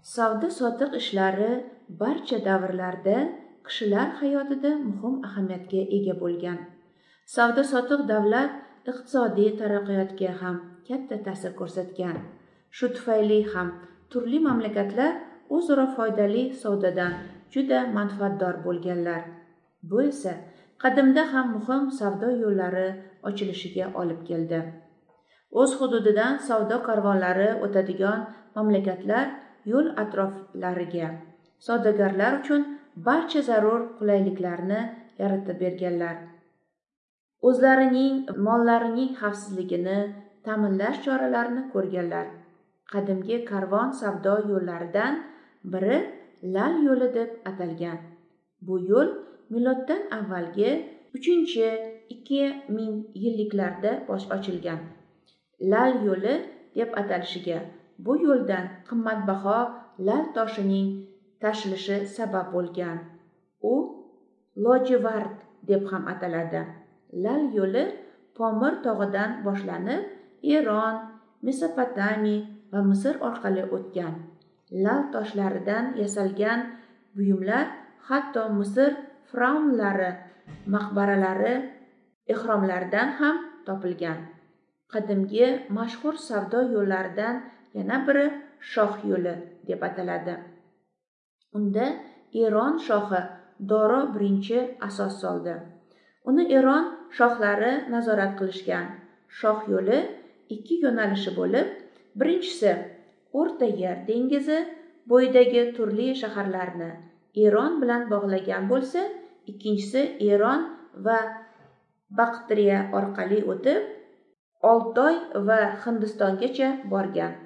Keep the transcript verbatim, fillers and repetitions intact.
Savdo-sotiq ishlari barcha davrlarda kishilar hayotida muhim ahamiyatga ega bo'lgan. Savdo-sotiq davlat iqtisodiy taraqqiyotga ham katta ta'sir ko'rsatgan. Shu tufayli ham turli mamlakatlar o'zaro foydali savdodan juda manfaatdor bo'lganlar. Bu esa qadimda ham muhim savdo yo'llari ochilishiga olib keldi. O'z hududidan savdo karvonlari o'tadigan mamlakatlar yo'l atroflariga savdogarlar uchun barcha zarur qulayliklarni yaratib berganlar. O'zlarining mollarining xavfsizligini ta'minlash choralarini ko'rganlar. Qadimgi karvon savdo yo'llaridan biri Lal yo'li deb atalgan. Bu yo'l miloddan avvalgi uchinchi ikki ming yilliklarda bosh ochilgan. Lal yo'li deb atalishiga bu yo'ldan qimmatbaho lal toshining tashilishi sabab bo'lgan. U Lojivard deb ham ataladi. Lal yo'li Pomir tog'idan boshlanib, Eron, Mesopotamiya va Misr orqali o'tgan. Lal toshlaridan yasalgan buyumlar hatto Misr fir'avnlari maqbaralari ehromlaridan ham topilgan. Qadimgi mashhur savdo yo'llaridan yana biri Shoh yo'li deb ataladi. Unda Eron shohi Doro birinchi asos soldi. Uni Eron shohlari nazorat qilishgan. Shoh yo'li ikki yo'nalishi bo'lib, birinchisi O'rta Yer dengizi bo'yidagi turli shaharlarni Eron bilan bog'lagan bo'lsa, ikkinchisi Eron va Baqtriya orqali o'tib, Oltoy va Hindistongacha borgan.